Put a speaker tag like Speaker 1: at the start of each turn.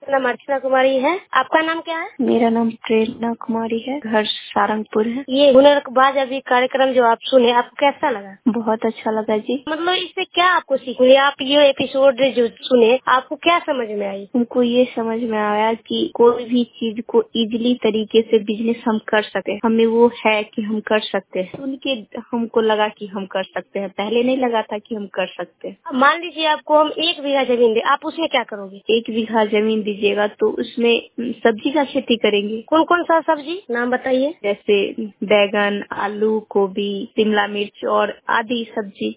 Speaker 1: नाम अर्चना कुमारी है। आपका नाम क्या है?
Speaker 2: मेरा नाम प्रेरणा कुमारी है, घर सारंगपुर है।
Speaker 1: ये हुनरबाज अभी कार्यक्रम जो आप सुने, आपको कैसा लगा?
Speaker 2: बहुत अच्छा लगा जी।
Speaker 1: मतलब इससे क्या आपको सीख मिली? आप ये एपिसोड जो सुने, आपको क्या समझ में आई?
Speaker 2: हमको ये समझ में आया कि कोई भी चीज को इजीली तरीके से बिजनेस हम कर सके, हमें वो है कि हम कर सकते हैं। सुन के हमको लगा कि हम कर सकते हैं, पहले नहीं लगा था कि हम कर सकते हैं।
Speaker 1: मान लीजिए आपको हम 1 बीघा जमीन दे, आप उसमें क्या करोगे?
Speaker 2: 1 बीघा जमीन दीजिएगा तो उसमें सब्जी का खेती करेंगे।
Speaker 1: कौन कौन सा सब्जी नाम बताइए?
Speaker 2: जैसे बैगन, आलू, गोभी, शिमला मिर्च और आदि सब्जी।